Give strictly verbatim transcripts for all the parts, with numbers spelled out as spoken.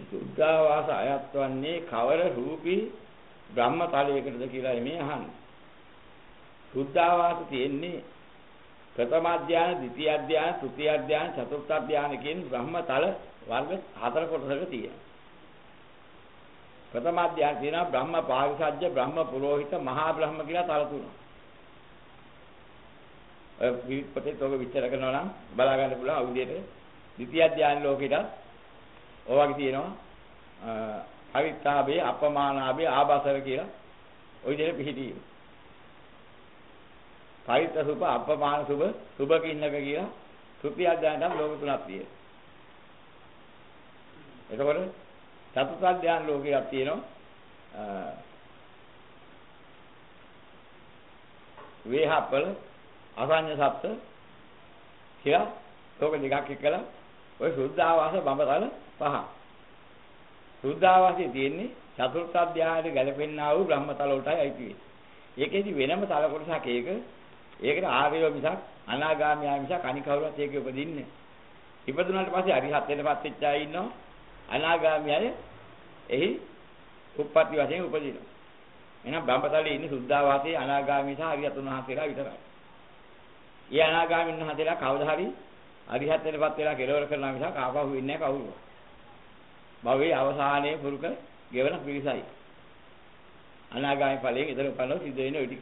සුද්ධාවාස අයත් වන්නේ කවර රූපී බ්‍රහ්ම තලයකටද කියලා මේ අහන්නේ. සුද්ධාවාස තියෙන්නේ ප්‍රථම අධ්‍යාන, ද්විතීය අධ්‍යාන, තෘතීය අධ්‍යාන, චතුර්ථ අධ්‍යාන කියන බ්‍රහ්ම තල වර්ග හතර කොටසක තියෙනවා. ප්‍රථම අධ්‍යාන තියෙනවා බ්‍රහ්ම පාරිසජ්ජ, බ්‍රහ්ම පුරෝහිත, මහා බ්‍රහ්ම කියලා තල තුනක්. ඔය විපතේ තෝක විචාර කරනවා නම් බලා ගන්න පුළුවන් අ විදිහට ද්විතීය අධ්‍යාන ලෝකෙට ඔය වගේ තියෙනවා අවිත්තාභේ, අපමානාභේ, ආබසර කියලා ඔය විදිහට පිළිහිටි. පරිත්ත සුභ, අපමාන සුභ, සුභ කින්නක කියලා තෘතීය අධ්‍යානට ලෝක තුනක් තියෙනවා. එතකොට චතුර්ථ අධ්‍යාන ලෝකයක් තියෙනවා වේහප්පල, අසඤ්ඤ සප්ත කියලා ලෝක දෙකක් එක්කලා ඔය සුද්ධාවාස බඹතල පහ. සුද්ධාවාසයේ තියෙන්නේ චතුර්ථ අධ්‍යායයට ගැලපෙන්නා වූ බ්‍රහ්මතල වලටයි අයිති වෙන්නේ. ඒකෙදි වෙනම තල කොටසක් ඒක. ඒකට ආර්යව මිසක් අනාගාමියා මිසක් අනිකවුරුත් ඒකේ උපදින්නේ. ඉපදුනාට පස්සේ අරිහත් වෙනපත් වෙච්ච අය ඉන්නවා. අනාගාමියය එහි උප්පත්ති වශයෙන් උපදිනවා. එහෙනම් බ්‍රහ්මතලයේ ඉන්නේ සුද්ධාවාසයේ අනාගාමී සහ අරිහත් වහන්සේලා විතරයි. ඒ අනාගාමීන් වහන්සේලා කවදා හරි අරිහත් වෙනපත් වෙලා කෙලවර කරනවා මිසක් ආපහු වෙන්නේ නැහැ කවුරුවත්. භවයේ අවසානයේ පුරුක ගෙවන පිරිසයි. අනාගාමී ඵලයෙන් ඉතල උපන්නව සිද්ධ වෙන ඔය ටික.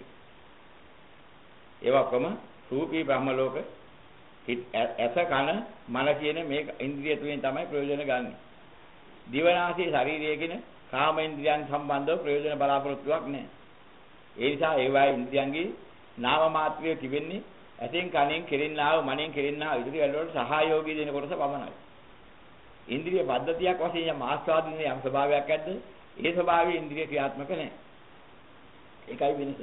ඒවා කොම රූපී බ්‍රහ්ම ලෝක ඇස කන මන කියන මේ ඉන්ද්‍රිය තුනෙන් තමයි ප්‍රයෝජන ගන්න. දිවනාසී ශරීරය කියන කාම ඉන්ද්‍රියන් සම්බන්ධව ප්‍රයෝජන බලාපොරොත්තුවක් නැහැ. ඒ නිසා ඒවා ඉන්ද්‍රියන්ගේ නාම මාත්‍රිය තිබෙන්නේ ඇසෙන් කනෙන් කෙරෙන්නාව මනෙන් කෙරෙන්නාව ඉදිරි වලට සහයෝගී දෙන කොටස පමණයි. ඉන්ද්‍රිය පද්ධතියක් වශයෙන් යම් ආස්වාදිනේ යම් ස්වභාවයක් ඇද්ද? ඒ ස්වභාවයේ ඉන්ද්‍රිය ක්‍රියාත්මක නැහැ. ඒකයි වෙනස.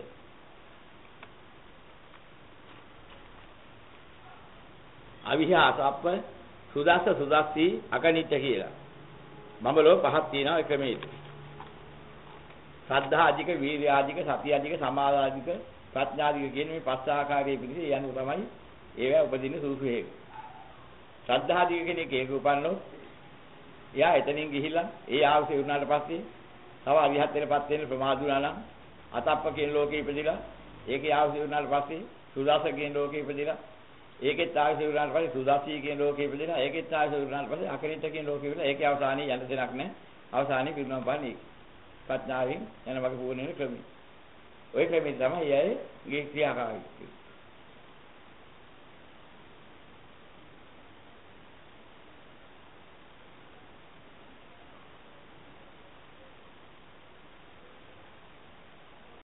අවිහාසප්ප සුදස්ස සුදස්සී අකනිච්ච කියලා. බඹලෝ පහක් තියෙනවා ඒ ක්‍රමයේ. ශ්‍රද්ධා අධික, වීර්ය අධික, සතිය අධික, සමාධි අධික, ප්‍රඥා අධික කියන මේ පස් ආකාරයේ පිළිසෙ යන්නේ තමයි ඒවා උපදින්නේ සූසු හේක. ශ්‍රද්ධා අධික කෙනෙක් ඒක උපන්නොත් එයා එතනින් ගිහිල්ලා ඒ ආවසේ වුණාට පස්සේ තව අරිහත් වෙනපත් වෙන ප්‍රමාදුනා නම් අතප්ප කියන ලෝකේ ඉපදිලා ඒකේ ආවසේ වුණාට පස්සේ සුදාස කියන ලෝකේ ඉපදිලා ඒකෙත් ආවසේ වුණාට පස්සේ සුදාසී කියන ලෝකේ ඉපදිලා ඒකෙත් ආවසේ වුණාට පස්සේ අකනිත කියන ලෝකේ ඉපදිලා ඒකේ අවසානයේ යන්න දෙයක් නැහැ. අවසානයේ පිරුණම් පාන්නේ ප්‍රඥාවෙන් යන වගේ පුරණේ ක්‍රමයි. ওই ක්‍රමෙන් තමයි යයි ගේ ක්‍රියාකාරීත්වය.